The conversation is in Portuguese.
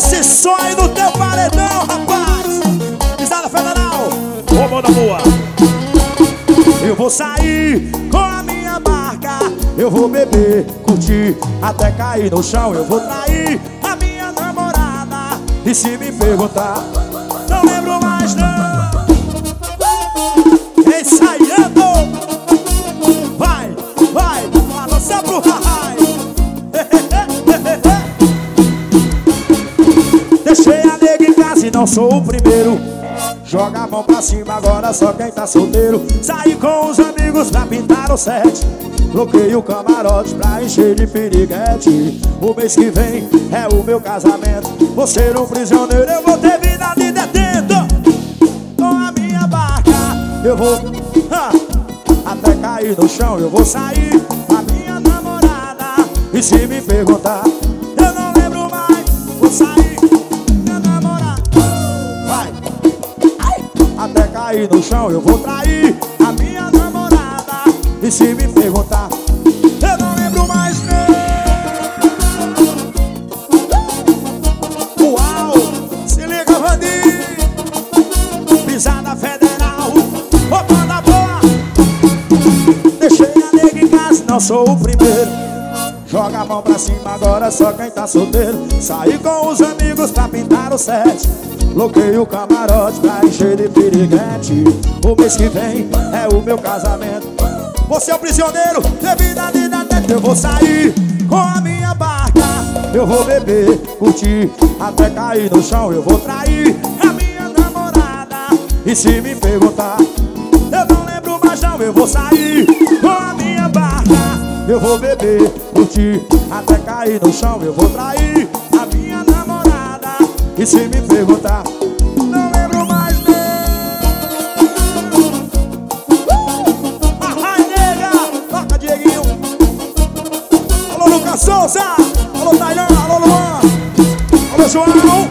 esse sonho do teu paredão, rapaz. Pisada Federal. Ô, mão da boa. Eu vou sair com a minha barca, eu vou beber, curtir, até cair no chão. Eu vou trair a minha namorada, e se me perguntar, não lembro mais não. Ensaiando. Vai, vai, balança pro rai. Deixei a nega em casa e não sou o primeiro. Joga a mão pra cima, agora só quem tá solteiro. Saí com os amigos pra pintar o set. Bloqueei o camarote pra encher de piriguete. O mês que vem é o meu casamento. Vou ser um prisioneiro, eu vou ter vida de detento. Com a minha barca eu vou até cair no chão. Eu vou sair a minha namorada, e se me perguntar, eu não lembro mais. Vou sair minha namorada, vai, até cair no chão. Eu vou trair a minha namorada, e se me perguntar, eu não lembro mais não. Uau, se liga, Vandinho. Pisada Federal. Ô, banda boa. Deixei a nega em casa, não sou o primeiro. Joga a mão pra cima, agora só quem tá solteiro. Saí com os amigos pra pintar o set. Bloqueei o camarote pra encher de piriguete. O mês que vem é o meu casamento. Você é o prisioneiro, bebida de detento. Eu vou sair com a minha barca, eu vou beber, curtir, até cair no chão. Eu vou trair a minha namorada, e se me perguntar, eu não lembro mais não. Eu vou sair com a minha barca, eu vou beber, curtir, até cair no chão. Eu vou trair a minha namorada, e se me perguntar, não lembro mais não. Ai, nega, toca, Dieguinho. Alô, Lucas Souza. Alô, Tainan. Alô, Luan. Alô, João.